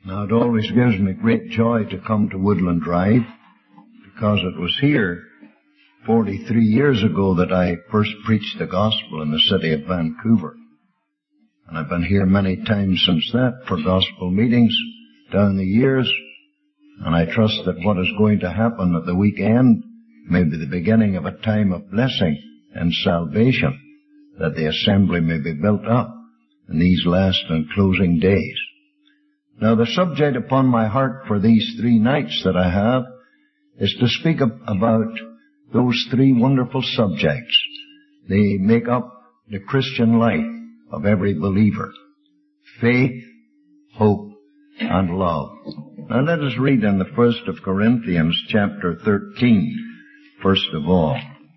Now, it always gives me great joy to come to Woodland Drive, because it was here 43 years ago that I first preached the gospel in the city of Vancouver. And I've been here many times since that for gospel meetings down the years. And I trust that what is going to happen at the weekend may be the beginning of a time of blessing and salvation, that the assembly may be built up in these last and closing days. Now, the subject upon my heart for these 3 nights that I have is to speak about those 3 wonderful subjects. They make up the Christian life of every believer: faith, hope, and love. Now, let us read in the 1st of Corinthians chapter 13, first of all.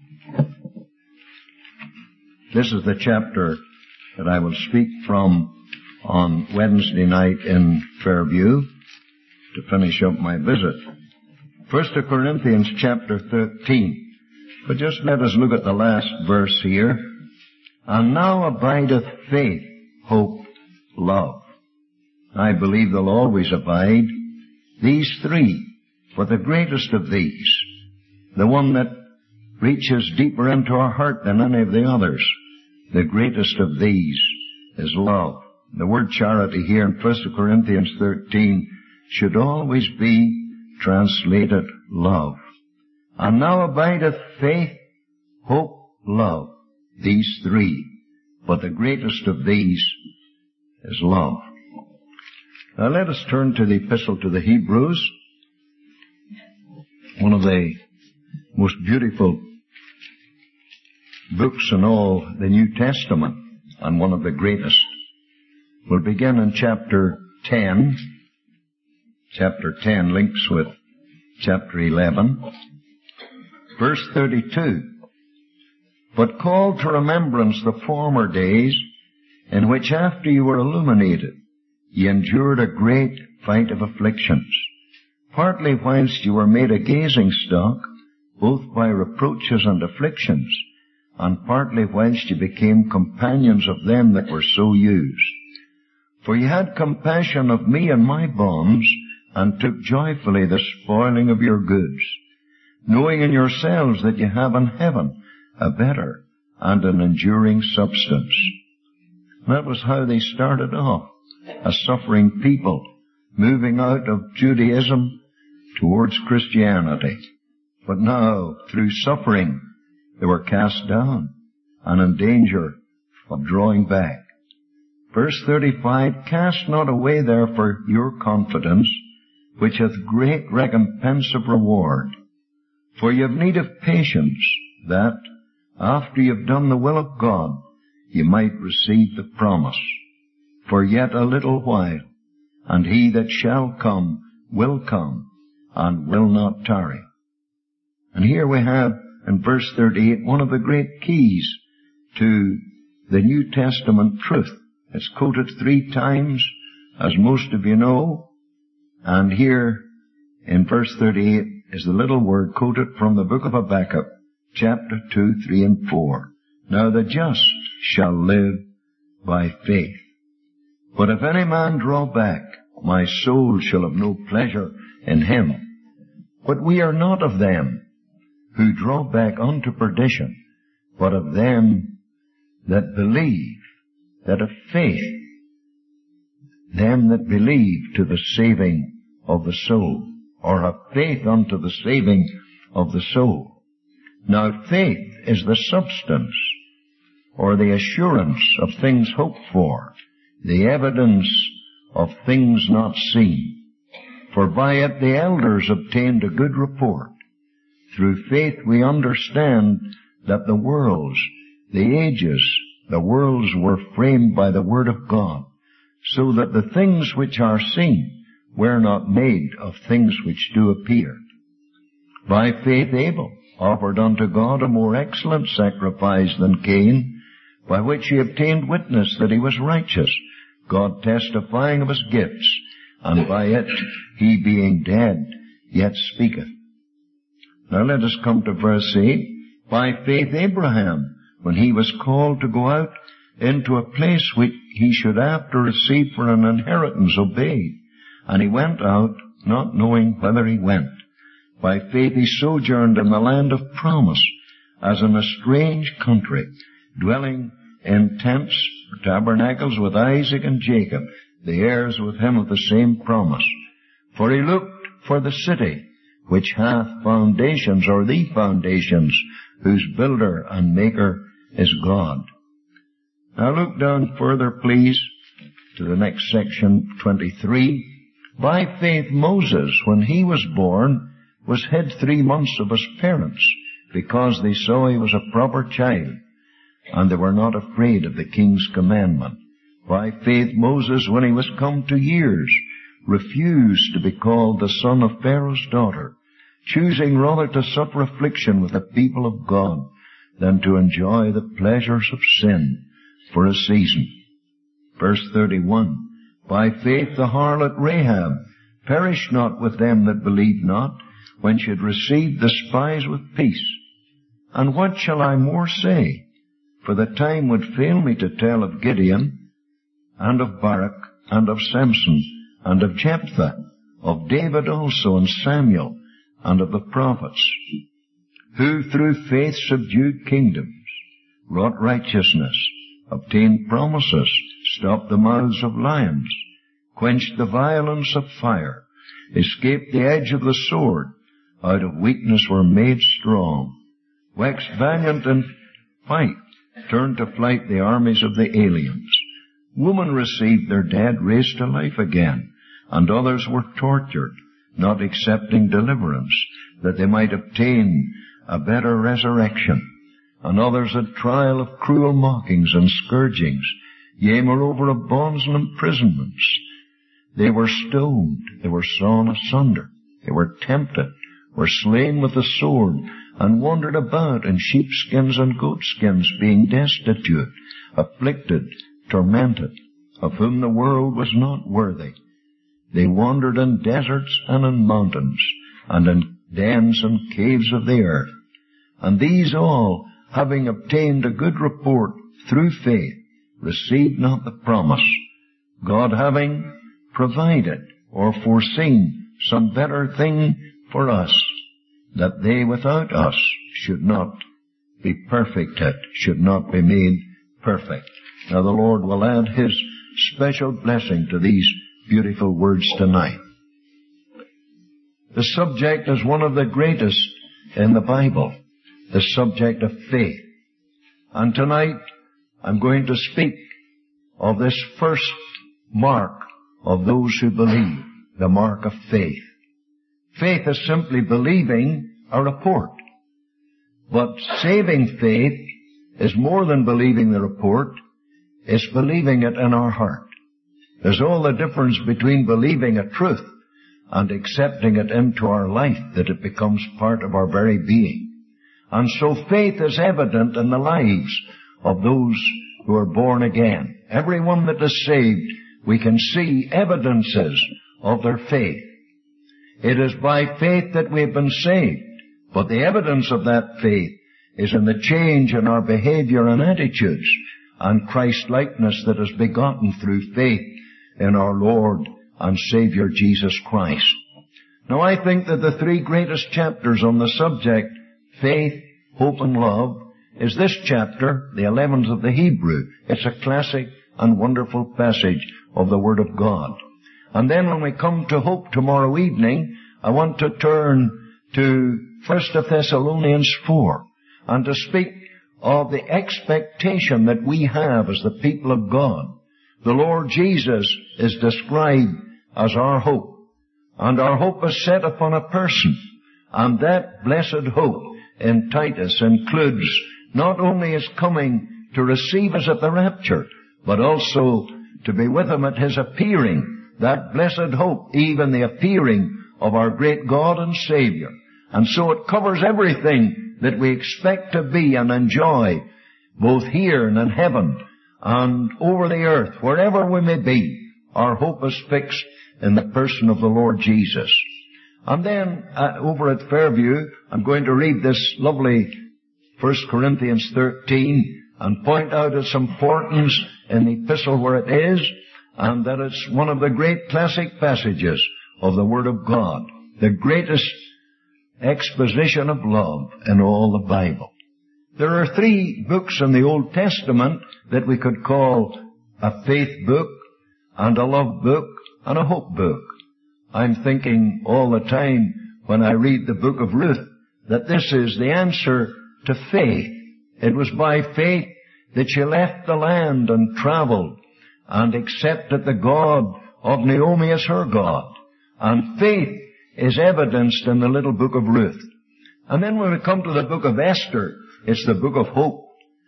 This is the chapter that I will speak from on Wednesday night in Fairview to finish up my visit. 1st of Corinthians chapter 13. But just let us look at the last verse here. And now abideth faith, hope, love. I believe they'll always abide. These 3, but the greatest of these, the one that reaches deeper into our heart than any of the others, the greatest of these is love. The word charity here in 1 Corinthians 13 should always be translated love. And now abideth faith, hope, love. These 3, but the greatest of these is love. Now let us turn to the Epistle to the Hebrews, one of the most beautiful books in all the New Testament, and one of the greatest. We'll begin in chapter 10. Chapter 10 links with chapter 11. Verse 32. But call to remembrance the former days, in which after you were illuminated, ye endured a great fight of afflictions, partly whilst you were made a gazing stock, both by reproaches and afflictions, and partly whilst you became companions of them that were so used. For ye had compassion of me and my bonds, and took joyfully the spoiling of your goods, knowing in yourselves that ye have in heaven a better and an enduring substance. That was how they started off, a suffering people, moving out of Judaism towards Christianity. But now, through suffering, they were cast down and in danger of drawing back. Verse 35, cast not away therefore your confidence, which hath great recompense of reward. For ye have need of patience, that, after ye have done the will of God, ye might receive the promise. For yet a little while, and he that shall come will come, and will not tarry. And here we have, in verse 38, one of the great keys to the New Testament truth. It's quoted 3 times, as most of you know. And here, in verse 38, is the little word quoted from the book of Habakkuk, chapter 2, 3, and 4. Now the just shall live by faith. But if any man draw back, my soul shall have no pleasure in him. But we are not of them who draw back unto perdition, but of them that believe, that of faith, them that believe to the saving of the soul, or have faith unto the saving of the soul. Now faith is the substance, or the assurance of things hoped for, the evidence of things not seen. For by it the elders obtained a good report. Through faith we understand that the worlds, the ages, the worlds were framed by the word of God, so that the things which are seen were not made of things which do appear. By faith Abel offered unto God a more excellent sacrifice than Cain, by which he obtained witness that he was righteous, God testifying of his gifts, and by it he being dead yet speaketh. Now let us come to verse 8. By faith Abraham, when he was called to go out into a place which he should after receive for an inheritance, obeyed, And he went out, not knowing whither he went. By faith he sojourned in the land of promise, as in a strange country, dwelling in tents, tabernacles with Isaac and Jacob, the heirs with him of the same promise. For he looked for the city, which hath foundations, or the foundations, whose builder and maker is God. Now look down further, please, to the next section, 23. By faith Moses, when he was born, was hid 3 months of his parents, because they saw he was a proper child, and they were not afraid of the king's commandment. By faith Moses, when he was come to years, refused to be called the son of Pharaoh's daughter, choosing rather to suffer affliction with the people of God than to enjoy the pleasures of sin for a season. Verse 31, by faith the harlot Rahab perished not with them that believed not, when she had received the spies with peace. And what shall I more say? For the time would fail me to tell of Gideon, and of Barak, and of Samson, and of Jephthah, of David also, and Samuel, and of the prophets, who through faith subdued kingdoms, wrought righteousness, obtained promises, stopped the mouths of lions, quenched the violence of fire, escaped the edge of the sword, out of weakness were made strong, waxed valiant in fight, turned to flight the armies of the aliens. Women received their dead raised to life again, and others were tortured, not accepting deliverance, that they might obtain a better resurrection. And others had trial of cruel mockings and scourgings, yea, moreover of bonds and imprisonments. They were stoned, they were sawn asunder, they were tempted, were slain with the sword, and wandered about in sheepskins and goatskins, being destitute, afflicted, tormented, of whom the world was not worthy. They wandered in deserts and in mountains, and in dens and caves of the earth. And these all, having obtained a good report through faith, received not the promise, God having provided or foreseen some better thing for us, that they without us should not be perfected, should not be made perfect. Now the Lord will add His special blessing to these beautiful words tonight. The subject is one of the greatest in the Bible, the subject of faith. And tonight I'm going to speak of this first mark of those who believe, the mark of faith. Faith is simply believing a report. But saving faith is more than believing the report. It's believing it in our heart. There's all the difference between believing a truth and accepting it into our life, that it becomes part of our very being. And so faith is evident in the lives of those who are born again. Everyone that is saved, we can see evidences of their faith. It is by faith that we have been saved, but the evidence of that faith is in the change in our behavior and attitudes, and Christ-likeness that is begotten through faith in our Lord and Savior Jesus Christ. Now I think that the 3 greatest chapters on the subject, faith, hope and love, is this chapter, the 11th of the Hebrew. It's a classic and wonderful passage of the Word of God. And then when we come to hope tomorrow evening, I want to turn to 1 Thessalonians 4 and to speak of the expectation that we have as the people of God. The Lord Jesus is described as our hope, and our hope is set upon a person, and that blessed hope in Titus includes not only His coming to receive us at the rapture, but also to be with Him at His appearing. That blessed hope, even the appearing of our great God and Savior. And so it covers everything that we expect to be and enjoy, both here and in heaven and over the earth, wherever we may be. Our hope is fixed in the person of the Lord Jesus. And then, over at Fairview, I'm going to read this lovely 1 Corinthians 13 and point out its importance in the epistle where it is, and that it's one of the great classic passages of the Word of God, the greatest exposition of love in all the Bible. There are 3 books in the Old Testament that we could call a faith book, and a love book, and a hope book. I'm thinking all the time when I read the book of Ruth that this is the answer to faith. It was by faith that she left the land and traveled and accepted the God of Naomi as her God. And faith is evidenced in the little book of Ruth. And then when we come to the book of Esther, it's the book of hope.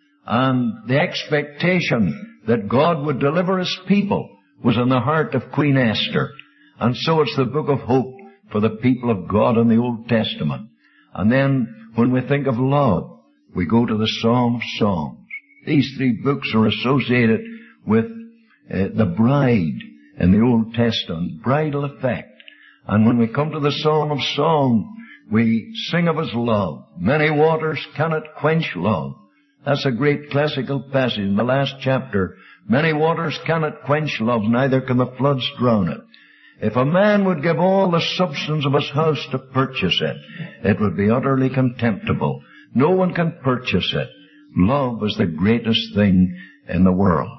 And the expectation that God would deliver His people was in the heart of Queen Esther. And so it's the book of hope for the people of God in the Old Testament. And then when we think of love, we go to the Song of Songs. These 3 books are associated with the bride in the Old Testament, bridal effect. And when we come to the Song of Songs, we sing of His love. Many waters cannot quench love. That's a great classical passage in the last chapter. Many waters cannot quench love, neither can the floods drown it. If a man would give all the substance of his house to purchase it, it would be utterly contemptible. No one can purchase it. Love is the greatest thing in the world.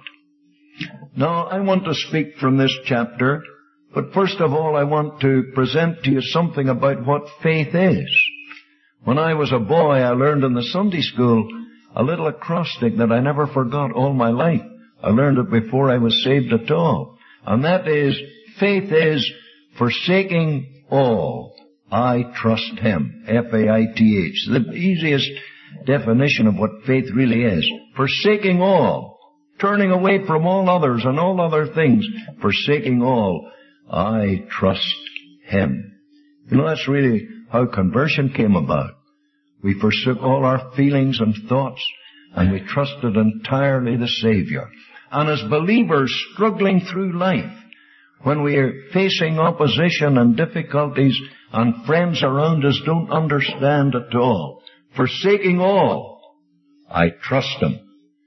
Now, I want to speak from this chapter, but first of all I want to present to you something about what faith is. When I was a boy, I learned in the Sunday school a little acrostic that I never forgot all my life. I learned it before I was saved at all. And that is, faith is forsaking all. I trust Him. F-A-I-T-H. The easiest definition of what faith really is. Forsaking all. Turning away from all others and all other things. Forsaking all. I trust Him. You know, that's really how conversion came about. We forsook all our feelings and thoughts, and we trusted entirely the Savior. And as believers struggling through life, when we are facing opposition and difficulties and friends around us don't understand at all, forsaking all, I trust Him.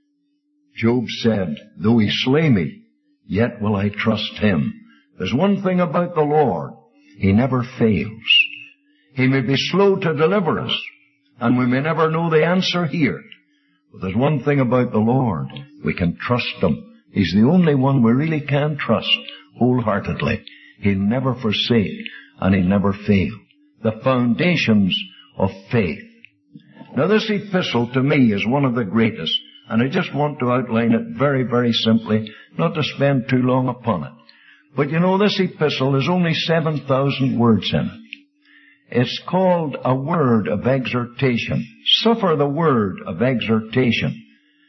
Job said, though He slay me, yet will I trust Him. There's one thing about the Lord, He never fails. He may be slow to deliver us, and we may never know the answer here. But there's one thing about the Lord, we can trust Him. He's the only one we really can trust wholeheartedly. He'll never forsake, and He'll never fail. The foundations of faith. Now this epistle to me is one of the greatest, and I just want to outline it very, very simply, not to spend too long upon it. But you know, this epistle is only 7,000 words in it. It's called a word of exhortation. Suffer the word of exhortation.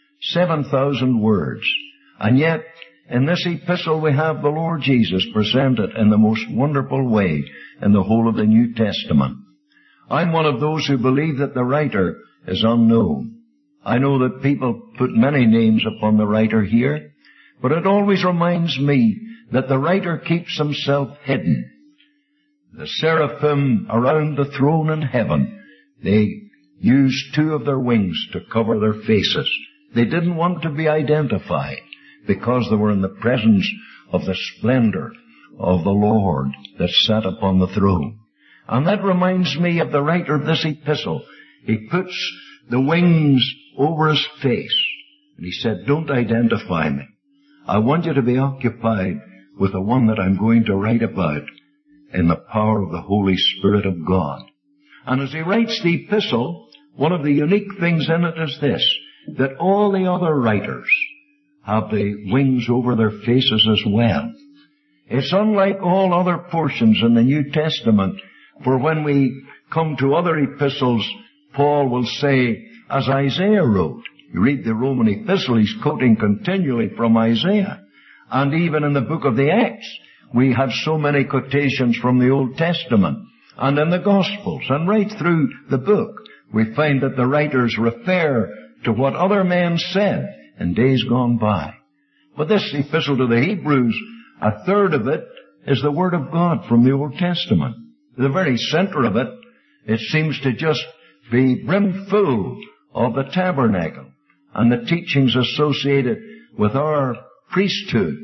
7,000 words. And yet, in this epistle we have the Lord Jesus presented in the most wonderful way in the whole of the New Testament. I'm one of those who believe that the writer is unknown. I know that people put many names upon the writer here, but it always reminds me that the writer keeps himself hidden. The seraphim around the throne in heaven, they used 2 of their wings to cover their faces. They didn't want to be identified because they were in the presence of the splendor of the Lord that sat upon the throne. And that reminds me of the writer of this epistle. He puts the wings over his face, and he said, don't identify me. I want you to be occupied with the one that I'm going to write about in the power of the Holy Spirit of God. And as he writes the epistle, one of the unique things in it is this, that all the other writers have the wings over their faces as well. It's unlike all other portions in the New Testament, for when we come to other epistles, Paul will say, as Isaiah wrote. You read the Roman epistle, he's quoting continually from Isaiah. And even in the book of the Acts, we have so many quotations from the Old Testament. And in the Gospels, and right through the book, we find that the writers refer to what other men said in days gone by. But this epistle to the Hebrews, a third of it is the Word of God from the Old Testament. The very center of it, it seems to just be brimful of the tabernacle and the teachings associated with our priesthood.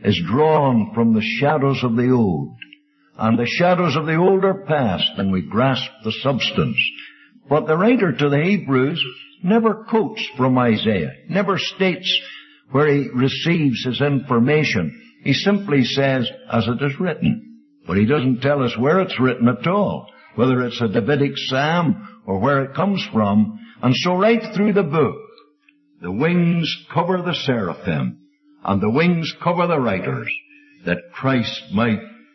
is drawn from the shadows of the old. And the shadows of the old are past, and we grasp the substance. But the writer to the Hebrews never quotes from Isaiah, never states where he receives his information. He simply says, as it is written. But he doesn't tell us where it's written at all, whether it's a Davidic psalm or where it comes from. And so right through the book, the wings cover the seraphim, and the wings cover the writers, that Christ might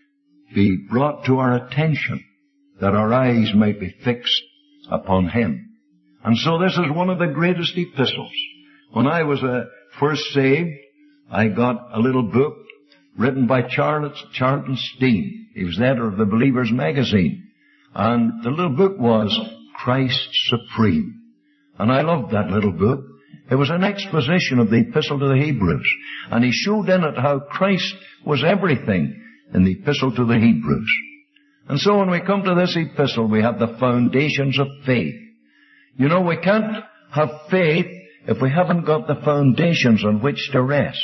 be brought to our attention, that our eyes might be fixed upon Him. And so this is one of the greatest epistles. When I was first saved, I got a little book written by Charlton Steen. He was the editor of the Believer's Magazine. And the little book was Christ Supreme. And I loved that little book. It was an exposition of the Epistle to the Hebrews. And he showed in it how Christ was everything in the Epistle to the Hebrews. And so when we come to this epistle, we have the foundations of faith. You know, we can't have faith if we haven't got the foundations on which to rest.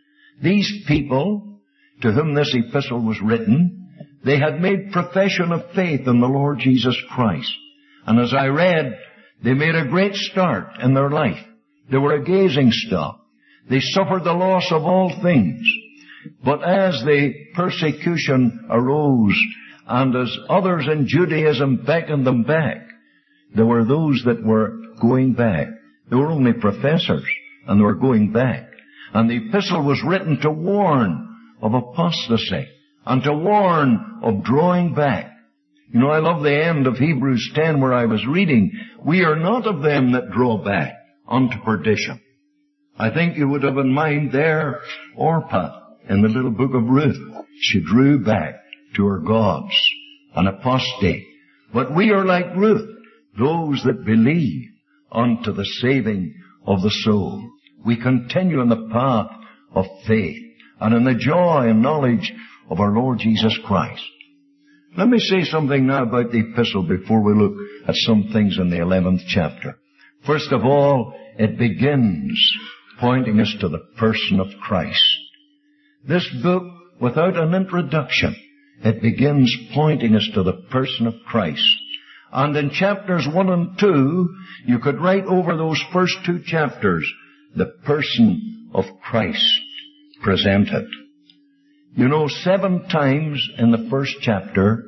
These people, to whom this epistle was written, they had made profession of faith in the Lord Jesus Christ. And as I read, they made a great start in their life. They were a gazing stock. They suffered the loss of all things. But as the persecution arose, and as others in Judaism beckoned them back, there were those that were going back. They were only professors, and they were going back. And the epistle was written to warn of apostasy, and to warn of drawing back. You know, I love the end of Hebrews 10 where I was reading, we are not of them that draw back unto perdition. I think you would have in mind there Orpah in the little book of Ruth. She drew back to her gods, an apostate. But we are like Ruth, those that believe unto the saving of the soul. We continue in the path of faith and in the joy and knowledge of our Lord Jesus Christ. Let me say something now about the epistle before we look at some things in the 11th chapter. First of all, it begins pointing us to the person of Christ. This book, without an introduction, it begins pointing us to the person of Christ. And in chapters 1 and 2, you could write over those first two chapters, the person of Christ presented. You know, 7 times in the first chapter,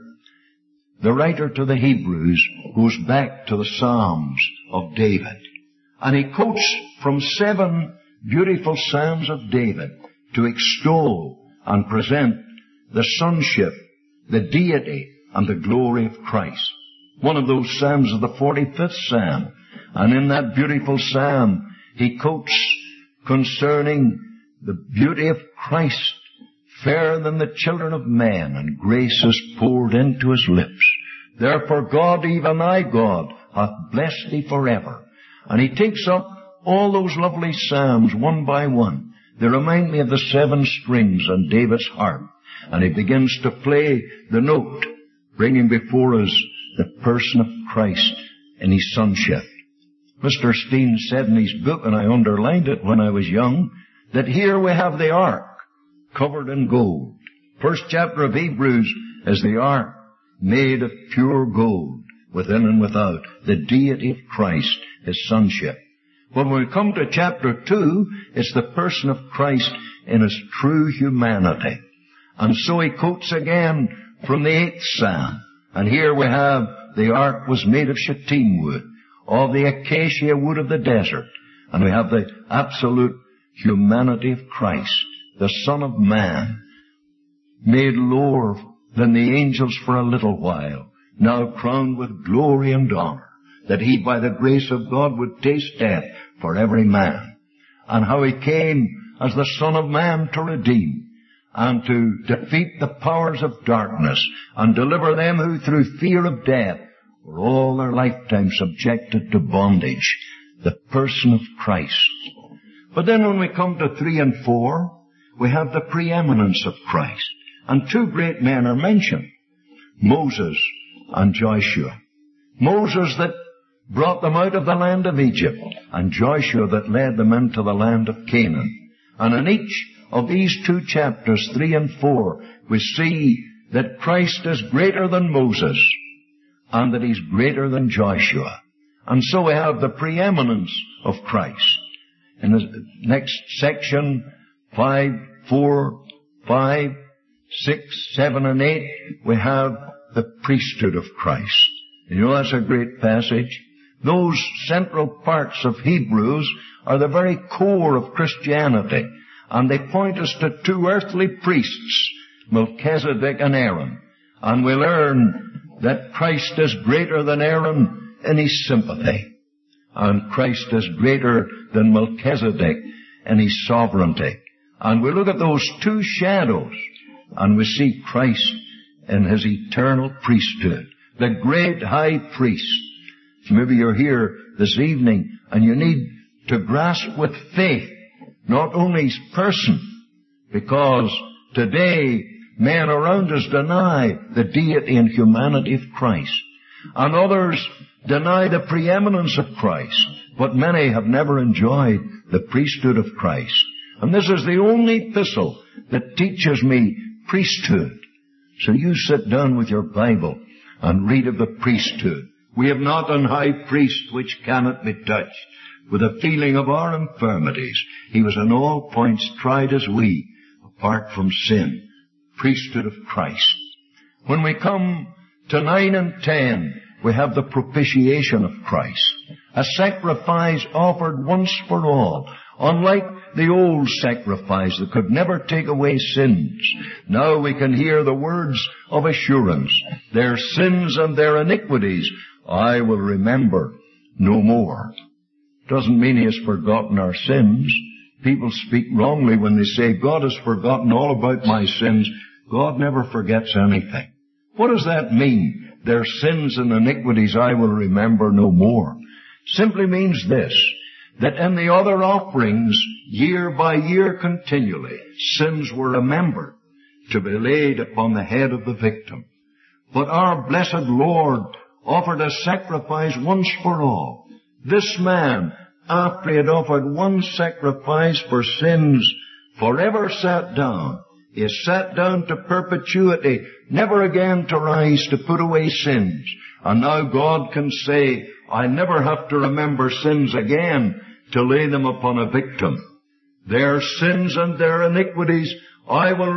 the writer to the Hebrews goes back to the Psalms of David. And he quotes from 7 beautiful Psalms of David to extol and present the sonship, the deity, and the glory of Christ. One of those Psalms is the 45th Psalm. And in that beautiful Psalm, he quotes concerning the beauty of Christ, fairer than the children of men, and grace is poured into his lips. Therefore God, even thy God, hath blessed thee forever. And he takes up all those lovely Psalms one by one. They remind me of the 7 strings on David's harp. And he begins to play the note, bringing before us the person of Christ in his sonship. Mr. Steen said in his book, and I underlined it when I was young, that here we have the ark covered in gold. First chapter of Hebrews is the ark made of pure gold, within and without, the deity of Christ, his sonship. When we come to chapter 2, it's the person of Christ in his true humanity. And so he quotes again from the 8th Psalm. And here we have, the ark was made of shittim wood, of the acacia wood of the desert. And we have the absolute humanity of Christ, the Son of Man, made lower than the angels for a little while, now crowned with glory and honor, that he by the grace of God would taste death for every man. And how he came as the Son of Man to redeem and to defeat the powers of darkness and deliver them who through fear of death were all their lifetime subjected to bondage, the person of Christ. But then when we come to 3 and 4, we have the preeminence of Christ. And 2 great men are mentioned, Moses and Joshua. Moses that brought them out of the land of Egypt, and Joshua that led them into the land of Canaan. And in each of these two chapters, 3 and 4, we see that Christ is greater than Moses and that He's greater than Joshua. And so we have the preeminence of Christ. In the next section, 5, 4, 5, 6, 7, and 8, we have the priesthood of Christ. You know, that's a great passage. Those central parts of Hebrews are the very core of Christianity. And they point us to two earthly priests, Melchizedek and Aaron. And we learn that Christ is greater than Aaron in His sympathy. And Christ is greater than Melchizedek in His sovereignty. And we look at those two shadows, and we see Christ in His eternal priesthood, the great high priest. Maybe you're here this evening and you need to grasp with faith not only His person, because today men around us deny the deity and humanity of Christ, and others deny the preeminence of Christ, but many have never enjoyed the priesthood of Christ. And this is the only epistle that teaches me priesthood. So you sit down with your Bible and read of the priesthood. We have not an high priest which cannot be touched with the feeling of our infirmities. He was in all points tried as we, apart from sin. Priesthood of Christ. When we come to 9 and 10, we have the propitiation of Christ, a sacrifice offered once for all. Unlike the old sacrifice that could never take away sins, now we can hear the words of assurance. Their sins and their iniquities I will remember no more. Doesn't mean He has forgotten our sins. People speak wrongly when they say, God has forgotten all about my sins. God never forgets anything. What does that mean? Their sins and iniquities I will remember no more. Simply means this, that in the other offerings, year by year continually, sins were remembered to be laid upon the head of the victim. But our blessed Lord offered a sacrifice once for all. This man, after He had offered one sacrifice for sins, forever sat down. He sat down to perpetuity, never again to rise to put away sins. And now God can say, I never have to remember sins again to lay them upon a victim. Their sins and their iniquities I will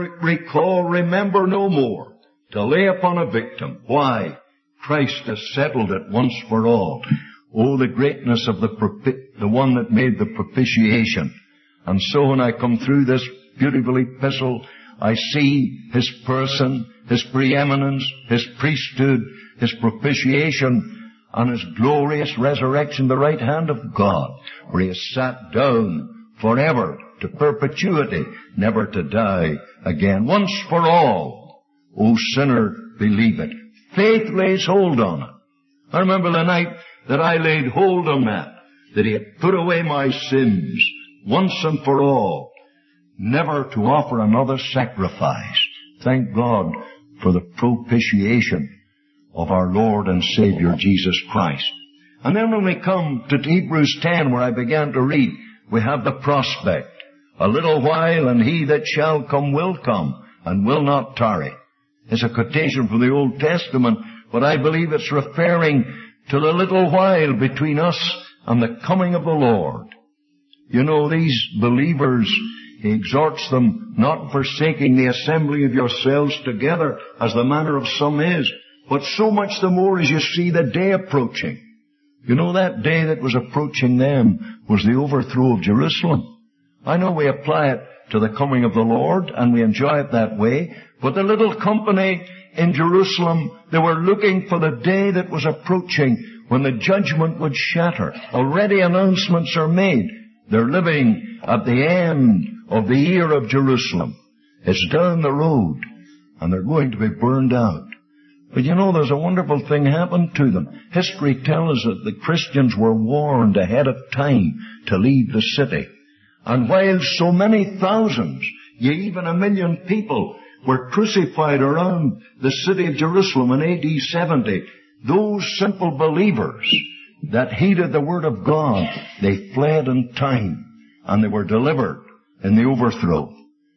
remember no more, to lay upon a victim. Why? Christ has settled it once for all. Oh, the greatness of the one that made the propitiation. And so when I come through this beautiful epistle, I see His person, His preeminence, His priesthood, His propitiation, and His glorious resurrection, the right hand of God, where He has sat down forever to perpetuity, never to die again. Once for all, O sinner, believe it. Faith lays hold on it. I remember the night that I laid hold on that He had put away my sins once and for all, never to offer another sacrifice. Thank God for the propitiation of our Lord and Savior Jesus Christ. And then when we come to Hebrews 10, where I began to read, we have the prospect. A little while, and He that shall come will come, and will not tarry. It's a quotation from the Old Testament, but I believe it's referring to the little while between us and the coming of the Lord. You know, these believers, He exhorts them, not forsaking the assembly of yourselves together, as the manner of some is, but so much the more as you see the day approaching. You know, that day that was approaching then was the overthrow of Jerusalem. I know we apply it to the coming of the Lord, and we enjoy it that way, but the little company in Jerusalem, they were looking for the day that was approaching when the judgment would shatter. Already announcements are made. They're living at the end of the year of Jerusalem. It's down the road, and they're going to be burned out. But you know, there's a wonderful thing happened to them. History tells us that the Christians were warned ahead of time to leave the city. And while so many thousands, yea, even 1 million people, were crucified around the city of Jerusalem in AD 70, those simple believers that heeded the word of God, they fled in time, and they were delivered in the overthrow.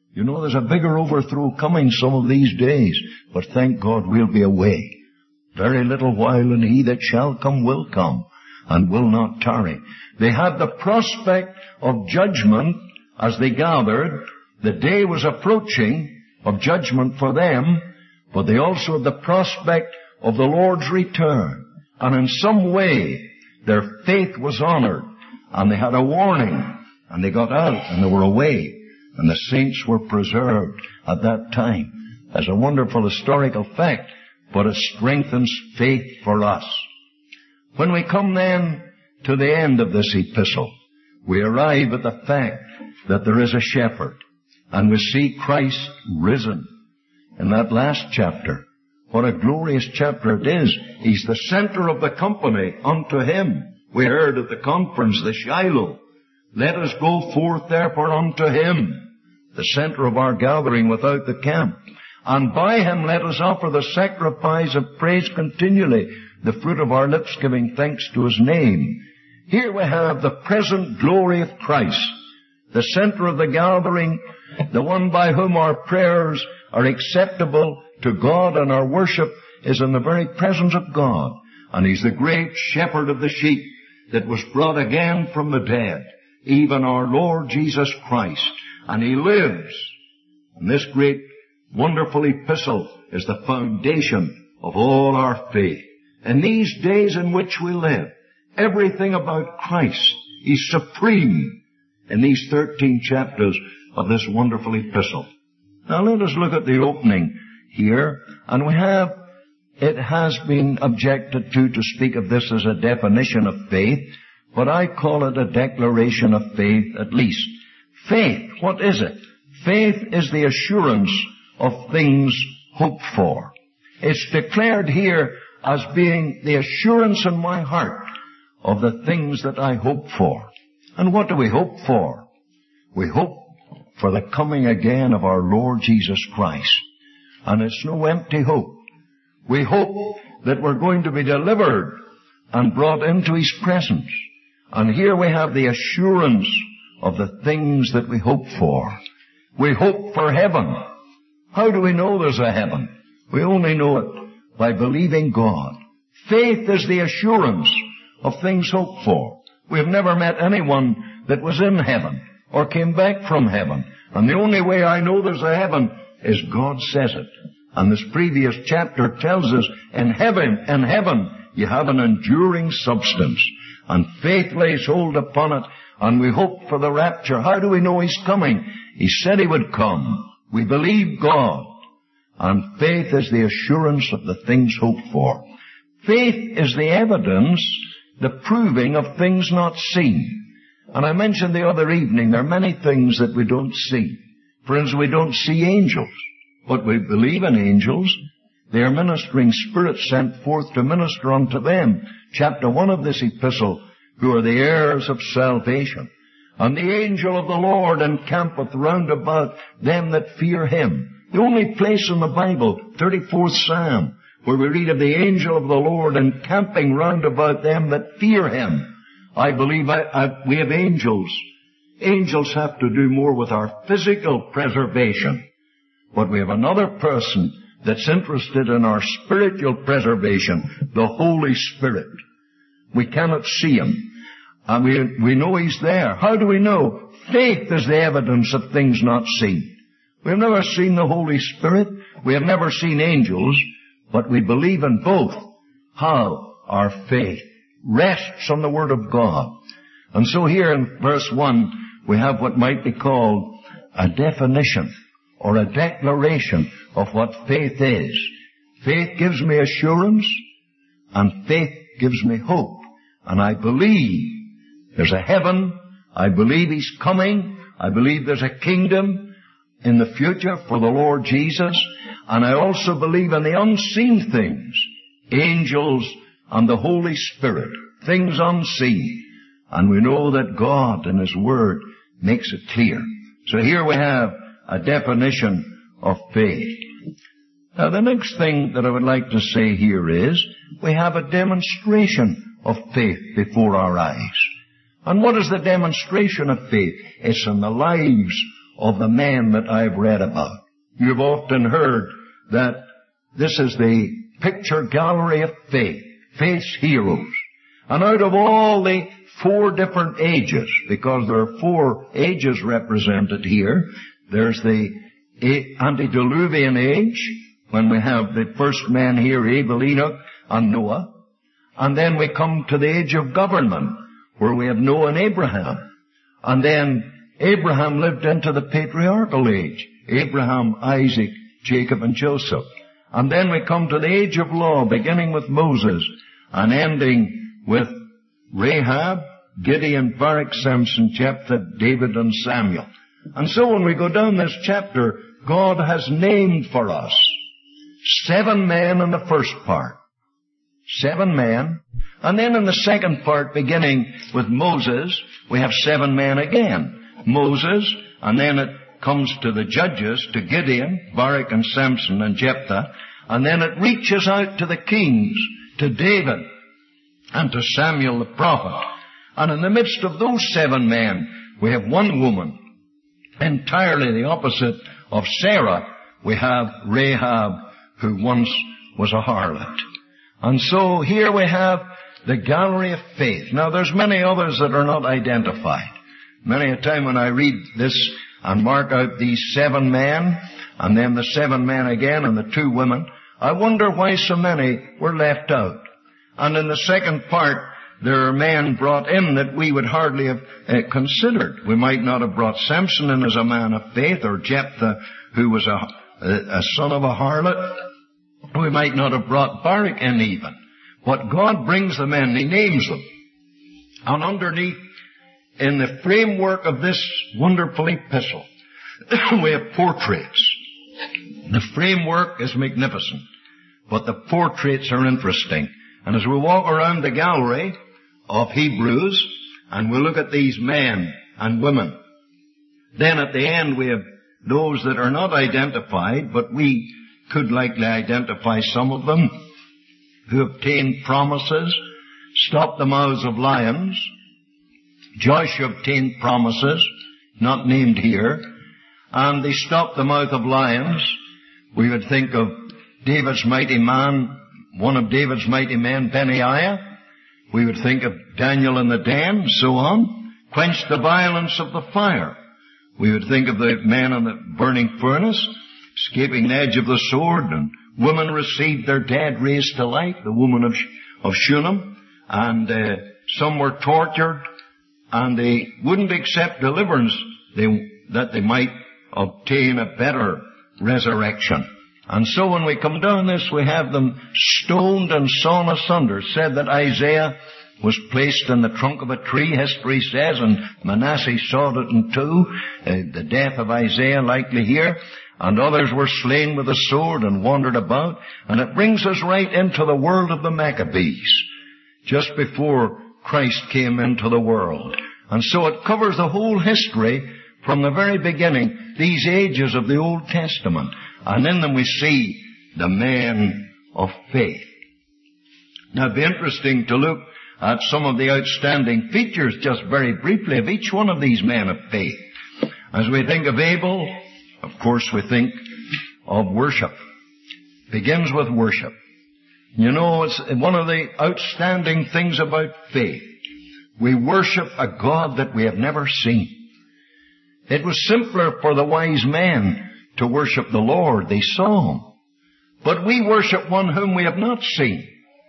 You know, there's a bigger overthrow coming some of these days, but thank God we'll be away. Very little while, and he that shall come will come, and will not tarry. They had the prospect of judgment as they gathered. The day was approaching of judgment for them, but they also had the prospect of the Lord's return. And in some way, their faith was honored, and they had a warning, and they got out, and they were away. And the saints were preserved at that time. As a wonderful historical fact, but it strengthens faith for us. When we come then to the end of this epistle, we arrive at the fact that there is a shepherd, and we see Christ risen. In that last chapter, what a glorious chapter it is. He's the center of the company unto him. We heard at the conference, the Shiloh. Let us go forth therefore unto him, the center of our gathering without the camp. And by him let us offer the sacrifice of praise continually, the fruit of our lips giving thanks to his name. Here we have the present glory of Christ, the center of the gathering, the one by whom our prayers are acceptable to God, and our worship is in the very presence of God. And he's the great shepherd of the sheep that was brought again from the dead, even our Lord Jesus Christ. And he lives. And this great, wonderful epistle is the foundation of all our faith. In these days in which we live, everything about Christ is supreme in these 13 chapters of this wonderful epistle. Now let us look at the opening here, and it has been objected to speak of this as a definition of faith, but I call it a declaration of faith at least. Faith, what is it? Faith is the assurance of things hoped for. It's declared here as being the assurance in my heart of the things that I hope for. And what do we hope for? We hope for the coming again of our Lord Jesus Christ. And it's no empty hope. We hope that we're going to be delivered and brought into his presence. And here we have the assurance of the things that we hope for. We hope for heaven. How do we know there's a heaven? We only know it by believing God. Faith is the assurance of things hoped for. We've never met anyone that was in heaven or came back from heaven. And the only way I know there's a heaven is God says it. And this previous chapter tells us in heaven you have an enduring substance. And faith lays hold upon it, and we hope for the rapture. How do we know he's coming? He said he would come. We believe God. And faith is the assurance of the things hoped for. Faith is the evidence, the proving of things not seen. And I mentioned the other evening, there are many things that we don't see. For instance, we don't see angels, but we believe in angels. They are ministering spirits sent forth to minister unto them. Chapter 1 of this epistle, who are the heirs of salvation. And the angel of the Lord encampeth round about them that fear him. The only place in the Bible, 34th Psalm, where we read of the angel of the Lord encamping round about them that fear him. I believe we have angels. Angels have to do more with our physical preservation. But we have another person that's interested in our spiritual preservation, the Holy Spirit. We cannot see him. And we know he's there. How do we know? Faith is the evidence of things not seen. We've never seen the Holy Spirit. We have never seen angels, but we believe in both. How? Our faith rests on the Word of God. And so here in verse 1, we have what might be called a definition or a declaration of what faith is. Faith gives me assurance, and faith gives me hope. And I believe there's a heaven. I believe he's coming. I believe there's a kingdom in the future for the Lord Jesus. And I also believe in the unseen things, angels and the Holy Spirit, things unseen. And we know that God in his Word makes it clear. So here we have a definition of faith. Now the next thing that I would like to say here is we have a demonstration of faith before our eyes. And what is the demonstration of faith? It's in the lives of the man that I've read about. You've often heard that this is the picture gallery of faith, faith's heroes. And out of all the 4 different ages, because there are 4 ages represented here, there's the antediluvian age, when we have the first men here, Abel, Enoch, and Noah. And then we come to the age of government, where we have Noah and Abraham. And then Abraham lived into the patriarchal age. Abraham, Isaac, Jacob, and Joseph. And then we come to the age of law, beginning with Moses, and ending with Rahab, Gideon, Barak, Samson, Jephthah, David, and Samuel. And so when we go down this chapter, God has named for us 7 men in the first part. 7 men. And then in the second part, beginning with Moses, we have 7 men again. Moses, and then it comes to the judges, to Gideon, Barak, and Samson, and Jephthah. And then it reaches out to the kings, to David, and to Samuel the prophet. And in the midst of those 7 men, we have one woman, entirely the opposite of Sarah. We have Rahab, who once was a harlot. And so here we have the gallery of faith. Now there's many others that are not identified. Many a time when I read this and mark out these 7 men, and then the 7 men again and the 2 women, I wonder why so many were left out. And in the second part, there are men brought in that we would hardly have considered. We might not have brought Samson in as a man of faith, or Jephthah, who was a son of a harlot. We might not have brought Barak in even. But God brings them in. He names them. And underneath, in the framework of this wonderful epistle, we have portraits. The framework is magnificent, but the portraits are interesting. And as we walk around the gallery of Hebrews, and we look at these men and women, then at the end we have those that are not identified, but we could likely identify some of them, who obtained promises, stopped the mouths of lions. Joshua obtained promises, not named here, and they stopped the mouth of lions. We would think of David's mighty man, one of David's mighty men, Benaiah. We would think of Daniel in the den, so on. Quenched the violence of the fire. We would think of the men in the burning furnace, escaping the edge of the sword, and women received their dead raised to life, the woman of Shunem, and some were tortured, and they wouldn't accept deliverance that they might obtain a better resurrection. And so when we come down this, we have them stoned and sawn asunder. Said that Isaiah was placed in the trunk of a tree, history says, and Manasseh sawed it in 2. The death of Isaiah likely here. And others were slain with a sword and wandered about. And it brings us right into the world of the Maccabees, just before Christ came into the world. And so it covers the whole history from the very beginning, these ages of the Old Testament. And in them we see the men of faith. Now it'd be interesting to look at some of the outstanding features just very briefly of each one of these men of faith. As we think of Abel, of course we think of worship. Begins with worship. You know, it's one of the outstanding things about faith. We worship a God that we have never seen. It was simpler for the wise men to worship the Lord. They saw Him. But we worship one whom we have not seen.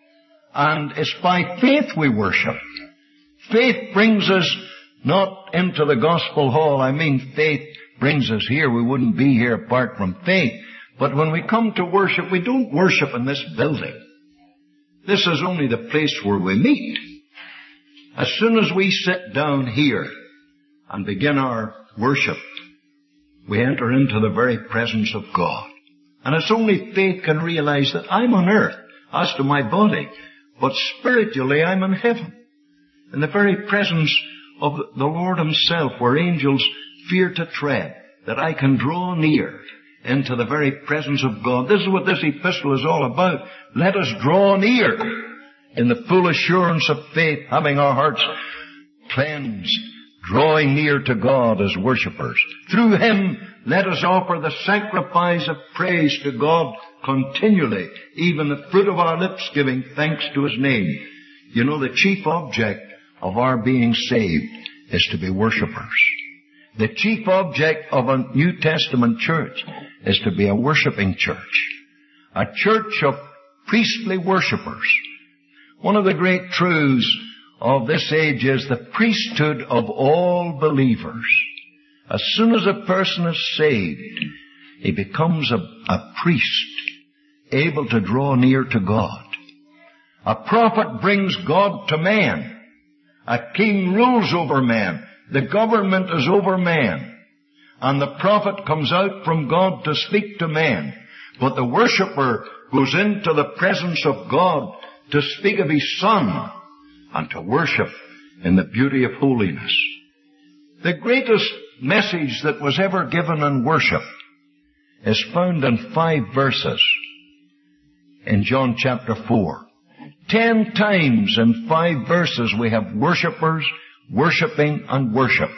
And it's by faith we worship. Faith brings us not into the gospel hall. I mean, faith brings us here. We wouldn't be here apart from faith. But when we come to worship, we don't worship in this building. This is only the place where we meet. As soon as we sit down here and begin our worship, we enter into the very presence of God. And it's only faith can realize that I'm on earth, as to my body, but spiritually I'm in heaven, in the very presence of the Lord Himself, where angels fear to tread, that I can draw near into the very presence of God. This is what this epistle is all about. Let us draw near in the full assurance of faith, having our hearts cleansed, drawing near to God as worshippers. Through Him, let us offer the sacrifice of praise to God continually, even the fruit of our lips giving thanks to His name. You know, the chief object of our being saved is to be worshippers. The chief object of a New Testament church is to be a worshiping church. A church of priestly worshippers. One of the great truths of this age is the priesthood of all believers. As soon as a person is saved, he becomes a priest, able to draw near to God. A prophet brings God to man. A king rules over man. The government is over man. And the prophet comes out from God to speak to man. But the worshipper goes into the presence of God to speak of His Son and to worship in the beauty of holiness. The greatest message that was ever given in worship is found in 5 verses in John chapter 4. 10 times in 5 verses we have worshippers, worshipping and worship.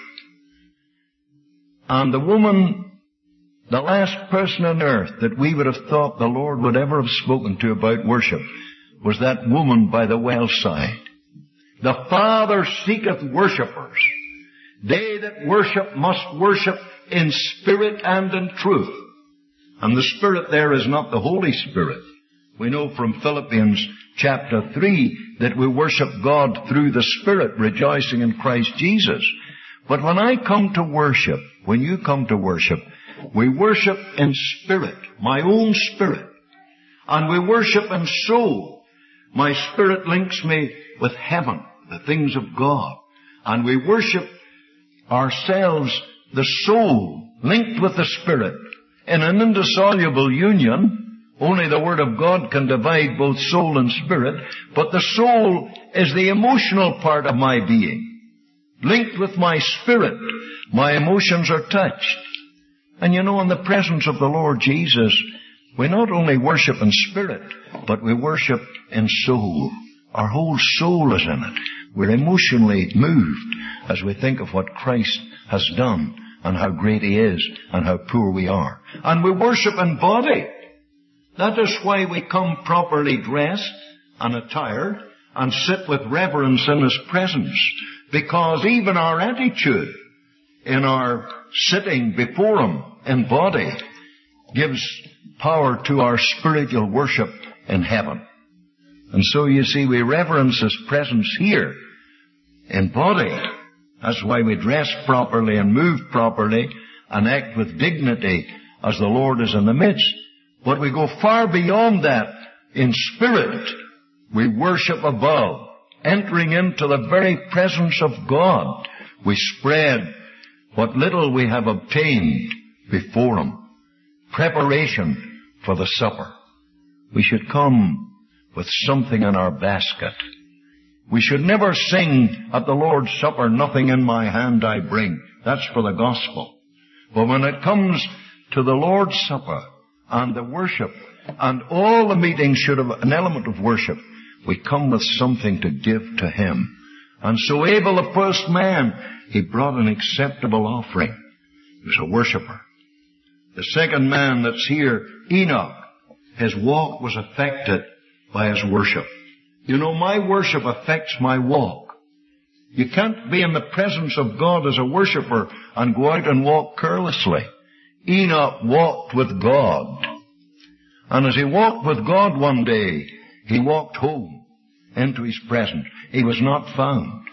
And the woman, the last person on earth that we would have thought the Lord would ever have spoken to about worship, was that woman by the well side. The Father seeketh worshippers. They that worship must worship in spirit and in truth. And the Spirit there is not the Holy Spirit. We know from Philippians chapter 3 that we worship God through the Spirit, rejoicing in Christ Jesus. But when I come to worship, when you come to worship, we worship in spirit, my own spirit. And we worship in soul. My spirit links me with heaven, the things of God. And we worship ourselves, the soul, linked with the Spirit, in an indissoluble union. Only the Word of God can divide both soul and spirit, but the soul is the emotional part of my being. Linked with my spirit, my emotions are touched. And you know, in the presence of the Lord Jesus, we not only worship in spirit, but we worship in soul. Our whole soul is in it. We're emotionally moved as we think of what Christ has done and how great He is and how poor we are. And we worship in body. That is why we come properly dressed and attired and sit with reverence in His presence. Because even our attitude in our sitting before Him in body gives power to our spiritual worship in heaven. And so you see, we reverence His presence here in body. That's why we dress properly and move properly and act with dignity as the Lord is in the midst. But we go far beyond that. In spirit, we worship above, entering into the very presence of God. We spread what little we have obtained before Him. Preparation for the supper. We should come with something in our basket. We should never sing at the Lord's Supper, nothing in my hand I bring. That's for the gospel. But when it comes to the Lord's Supper and the worship, and all the meetings should have an element of worship, we come with something to give to Him. And so Abel, the first man, he brought an acceptable offering. He was a worshipper. The second man that's here, Enoch, his walk was affected by his worship. You know, my worship affects my walk. You can't be in the presence of God as a worshipper and go out and walk carelessly. Enoch walked with God. And as he walked with God one day, he walked home into his presence. He was not found.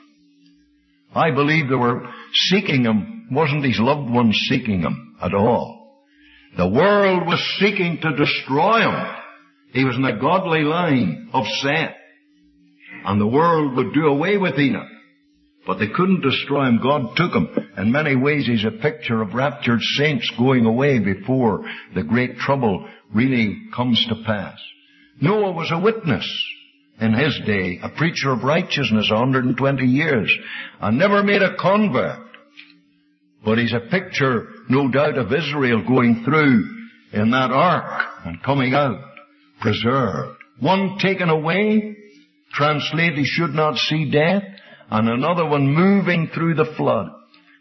I believe they were seeking him. Wasn't his loved ones seeking him at all. The world was seeking to destroy him. He was in the godly line of Seth. And the world would do away with Enoch. But they couldn't destroy him. God took him. In many ways, he's a picture of raptured saints going away before the great trouble really comes to pass. Noah was a witness in his day, a preacher of righteousness 120 years, and never made a convert. But he's a picture, no doubt, of Israel going through in that ark and coming out preserved. One taken away, translated, he should not see death, and another one moving through the flood.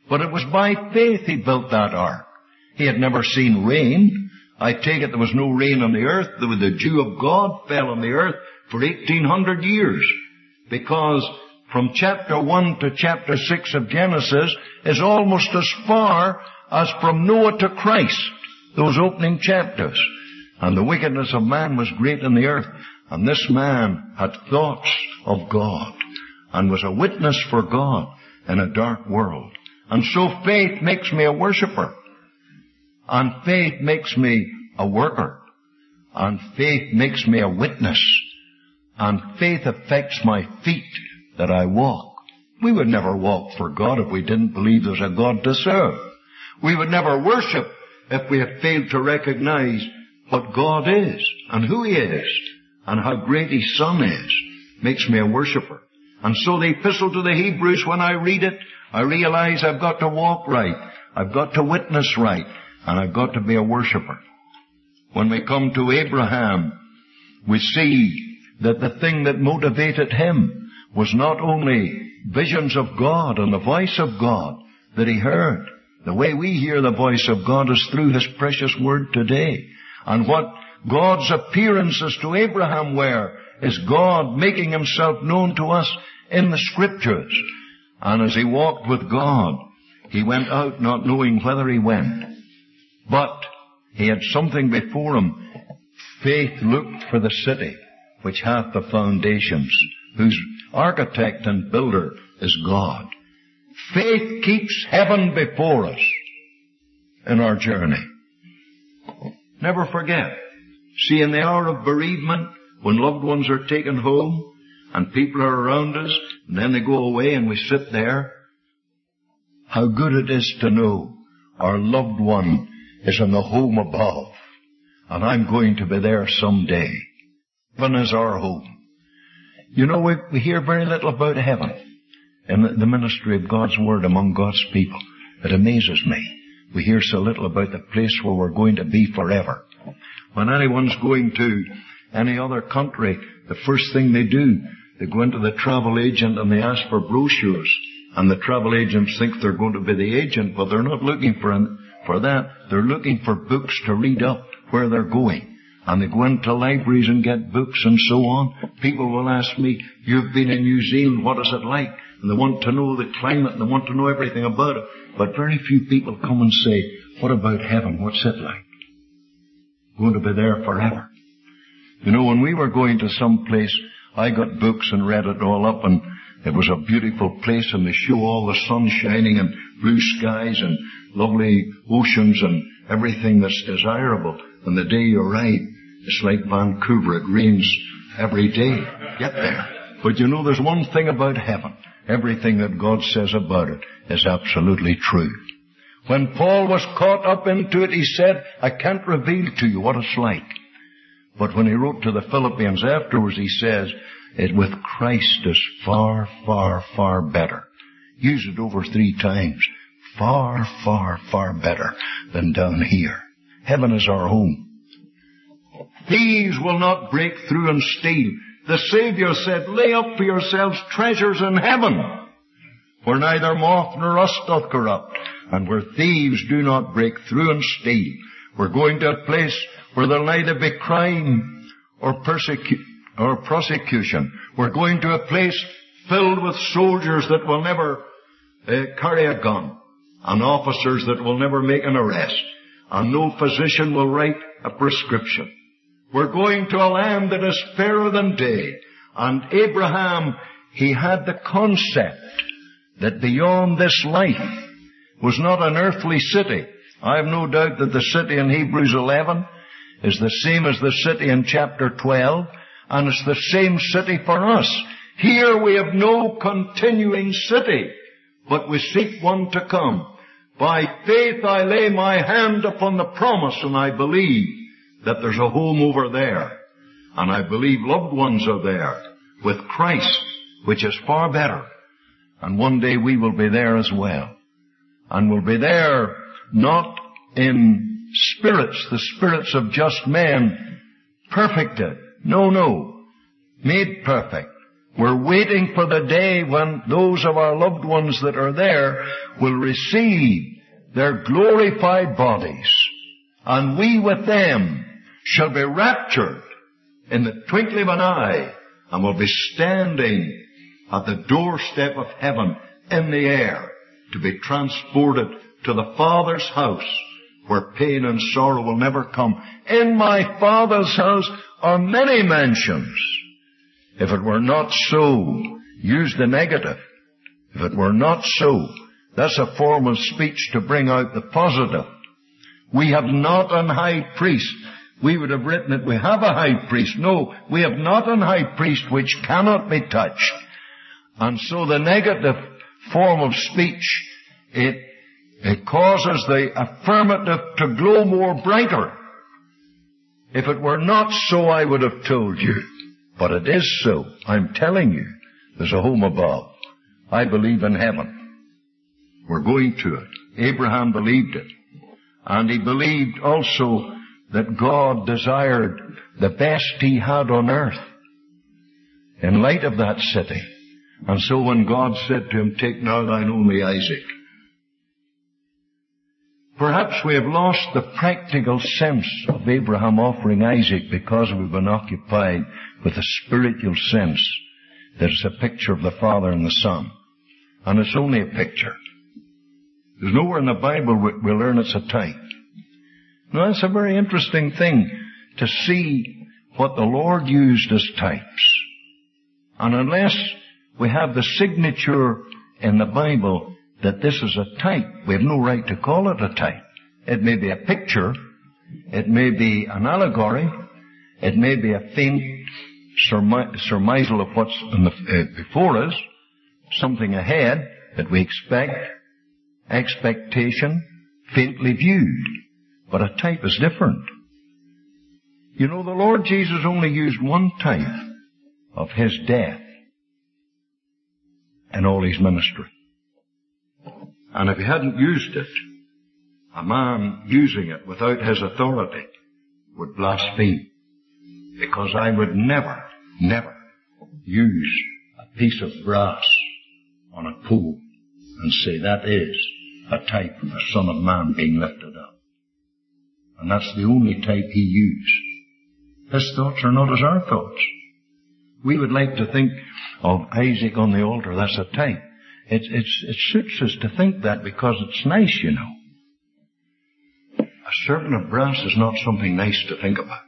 But it was by faith he built that ark. He had never seen rain. I take it there was no rain on the earth. The dew of God fell on the earth for 1800 years. Because from chapter 1 to chapter 6 of Genesis is almost as far as from Noah to Christ, those opening chapters. And the wickedness of man was great in the earth. And this man had thoughts of God and was a witness for God in a dark world. And so faith makes me a worshipper. And faith makes me a worker. And faith makes me a witness. And faith affects my feet that I walk. We would never walk for God if we didn't believe there's a God to serve. We would never worship if we had failed to recognize what God is and who He is and how great His Son is. Makes me a worshipper. And so the epistle to the Hebrews, when I read it, I realize I've got to walk right. I've got to witness right. And I've got to be a worshipper. When we come to Abraham, we see that the thing that motivated him was not only visions of God and the voice of God that he heard. The way we hear the voice of God is through His precious word today. And what God's appearances to Abraham were is God making Himself known to us in the Scriptures. And as he walked with God, he went out not knowing whither he went. But he had something before him. Faith looked for the city which hath the foundations, whose architect and builder is God. Faith keeps heaven before us in our journey. Never forget. See, in the hour of bereavement, when loved ones are taken home and people are around us, and then they go away and we sit there, how good it is to know our loved one is in the home above, and I'm going to be there someday. Heaven is our home. You know, we hear very little about heaven in the ministry of God's Word among God's people. It amazes me. We hear so little about the place where we're going to be forever. When anyone's going to any other country, the first thing they do, they go into the travel agent and they ask for brochures. And the travel agents think they're going to be the agent, but they're not looking for that. They're looking for books to read up where they're going. And they go into libraries and get books and so on. People will ask me, you've been in New Zealand, what is it like? And they want to know the climate and they want to know everything about it. But very few people come and say, what about heaven? What's it like? Going to be there forever. You know, when we were going to some place, I got books and read it all up, and it was a beautiful place, and they show all the sun shining and blue skies and lovely oceans and everything that's desirable. And the day you arrive, it's like Vancouver. It rains every day. Get there. But you know, there's one thing about heaven. Everything that God says about it is absolutely true. When Paul was caught up into it, he said, I can't reveal to you what it's like. But when he wrote to the Philippians afterwards, he says, it with Christ is far, far, far better. Use it over 3 times. Far, far, far better than down here. Heaven is our home. Thieves will not break through and steal. The Savior said, lay up for yourselves treasures in heaven, where neither moth nor rust doth corrupt, and where thieves do not break through and steal. We're going to a place where there'll neither be crime or prosecution. We're going to a place filled with soldiers that will never carry a gun, and officers that will never make an arrest, and no physician will write a prescription. We're going to a land that is fairer than day. And Abraham, he had the concept that beyond this life was not an earthly city. I have no doubt that the city in Hebrews 11 is the same as the city in chapter 12, and it's the same city for us. Here we have no continuing city, but we seek one to come. By faith I lay my hand upon the promise, and I believe that there's a home over there. And I believe loved ones are there with Christ, which is far better. And one day we will be there as well. And we'll be there not in spirits, the spirits of just men, perfected. No, made perfect. We're waiting for the day when those of our loved ones that are there will receive their glorified bodies, and we with them shall be raptured in the twinkling of an eye, and will be standing at the doorstep of heaven in the air to be transported to the Father's house where pain and sorrow will never come. In my Father's house are many mansions. If it were not so, use the negative. If it were not so, that's a form of speech to bring out the positive. We have not an high priest. We would have written it, we have a high priest. No, we have not an high priest which cannot be touched. And so the negative form of speech, it causes the affirmative to glow more brighter. If it were not so, I would have told you. But it is so. I'm telling you, there's a home above. I believe in heaven. We're going to it. Abraham believed it. And he believed also that God desired the best he had on earth in light of that city. And so when God said to him, take now thine only Isaac, perhaps we have lost the practical sense of Abraham offering Isaac because we've been occupied with a spiritual sense that it's a picture of the Father and the Son. And it's only a picture. There's nowhere in the Bible we learn it's a type. Now that's a very interesting thing to see what the Lord used as types. And unless we have the signature in the Bible that this is a type, we have no right to call it a type. It may be a picture, it may be an allegory, it may be a faint surmisal of what's before us, something ahead that we expect, expectation, faintly viewed. But a type is different. You know, the Lord Jesus only used one type of his death in all his ministry. And if he hadn't used it, a man using it without his authority would blaspheme. Because I would never use a piece of brass on a pole and say that is a type of the Son of Man being lifted up. And that's the only type he used. His thoughts are not as our thoughts. We would like to think of Isaac on the altar, that's a type. It suits us to think that because it's nice, you know. A serpent of brass is not something nice to think about.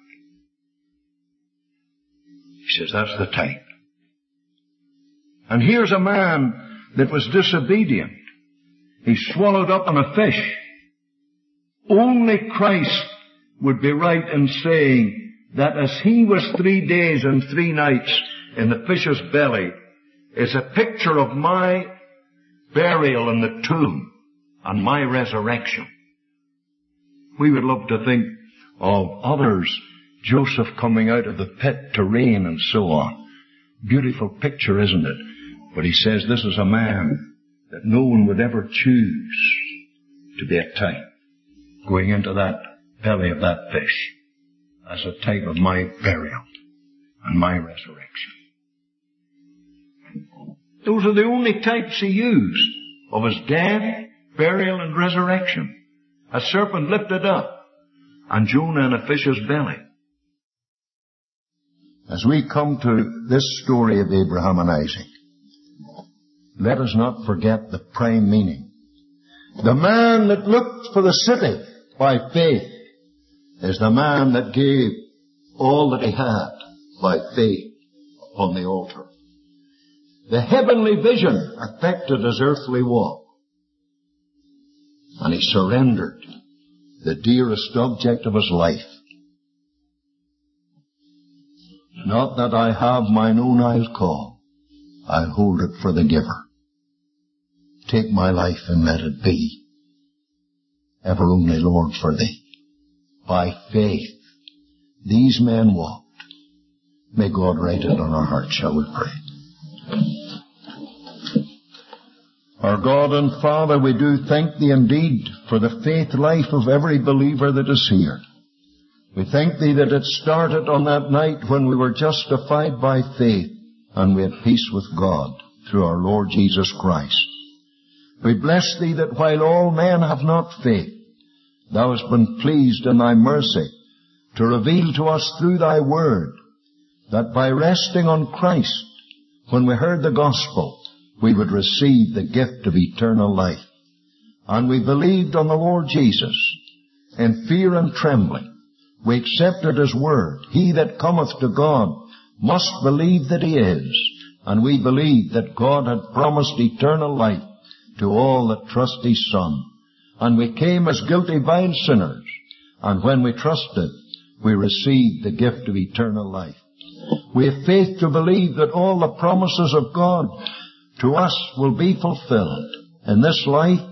He says that's the type. And here's a man that was disobedient. He swallowed up on a fish. Only Christ would be right in saying that as he was 3 days and 3 nights in the fish's belly is a picture of my burial in the tomb and my resurrection. We would love to think of others, Joseph coming out of the pit to reign and so on. Beautiful picture, isn't it? But he says this is a man that no one would ever choose to be a type, going into that belly of that fish as a type of my burial and my resurrection. Those are the only types he used of his death, burial, and resurrection. A serpent lifted up, and Jonah in a fish's belly. As we come to this story of Abraham and Isaac, let us not forget the prime meaning. The man that looked for the city by faith is the man that gave all that he had by faith upon the altar. The heavenly vision affected his earthly walk. And he surrendered the dearest object of his life. Not that I have mine own I'll call, I'll hold it for the giver. Take my life and let it be ever only, Lord, for thee. By faith, these men walked. May God write it on our hearts, shall we pray. Our God and Father, we do thank thee indeed for the faith life of every believer that is here. We thank thee that it started on that night when we were justified by faith and we have peace with God through our Lord Jesus Christ. We bless thee that while all men have not faith, thou hast been pleased in thy mercy to reveal to us through thy word that by resting on Christ, when we heard the gospel, we would receive the gift of eternal life. And we believed on the Lord Jesus in fear and trembling. We accepted his word. He that cometh to God must believe that he is. And we believed that God had promised eternal life to all that trust his Son. And we came as guilty vile sinners. And when we trusted, we received the gift of eternal life. We have faith to believe that all the promises of God to us will be fulfilled. In this life,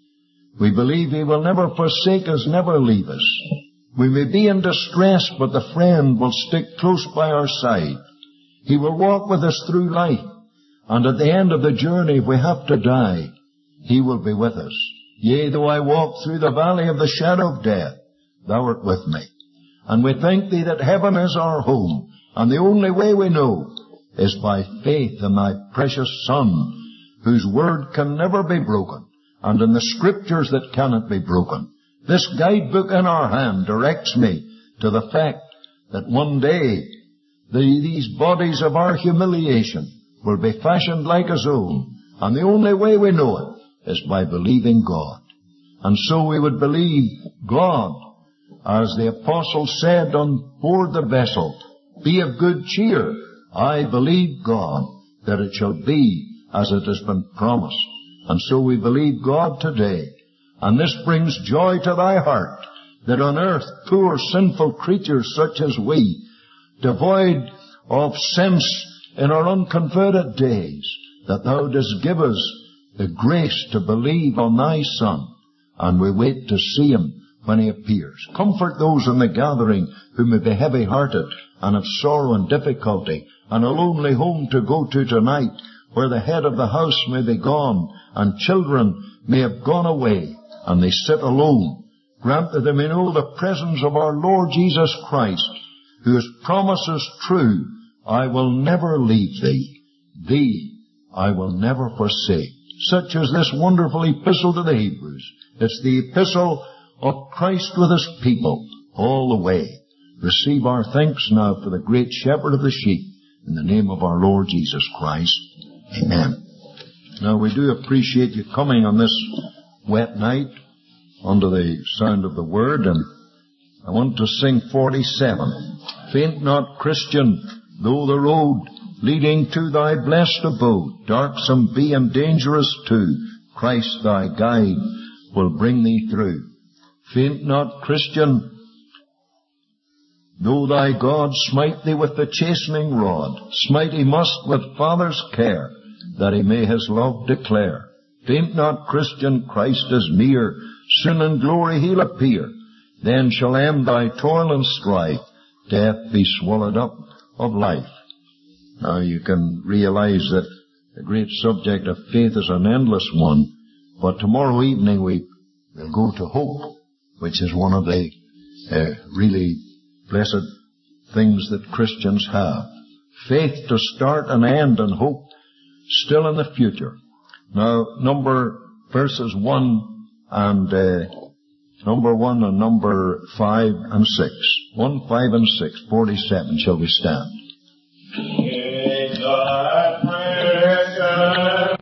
we believe he will never forsake us, never leave us. We may be in distress, but the friend will stick close by our side. He will walk with us through life. And at the end of the journey, if we have to die, he will be with us. Yea, though I walk through the valley of the shadow of death, thou art with me. And we thank thee that heaven is our home. And the only way we know is by faith in thy precious Son, whose word can never be broken, and in the scriptures that cannot be broken. This guidebook in our hand directs me to the fact that one day these bodies of our humiliation will be fashioned like his own. And the only way we know it is by believing God. And so we would believe God, as the apostle said on board the vessel, be of good cheer. I believe God that it shall be as it has been promised. And so we believe God today. And this brings joy to thy heart, that on earth poor sinful creatures such as we, devoid of sense in our unconverted days, that thou dost give us the grace to believe on thy Son, and we wait to see him when he appears. Comfort those in the gathering who may be heavy-hearted and have sorrow and difficulty, and a lonely home to go to tonight, where the head of the house may be gone, and children may have gone away, and they sit alone. Grant that they may know the presence of our Lord Jesus Christ, whose promise is true. I will never leave thee. Thee I will never forsake. Such is this wonderful epistle to the Hebrews. It's the epistle of Christ with his people all the way. Receive our thanks now for the great shepherd of the sheep, in the name of our Lord Jesus Christ. Amen. Now we do appreciate you coming on this wet night under the sound of the word, and I want to sing 47. Faint not, Christian, though the road leading to thy blessed abode darksome be and dangerous too, Christ thy guide will bring thee through. Faint not, Christian, though thy God smite thee with the chastening rod, smite he must with Father's care, that he may his love declare. Faint not, Christian, Christ is near, soon in glory he'll appear. Then shall end thy toil and strife, death be swallowed up of life. Now you can realize that the great subject of faith is an endless one, but tomorrow evening we will go to hope, which is one of the really blessed things that Christians have. Faith to start and end, and hope still in the future. Now, verses 1 and number 1 and number 5 and 6. 1, 5 and 6, 47. Shall we stand?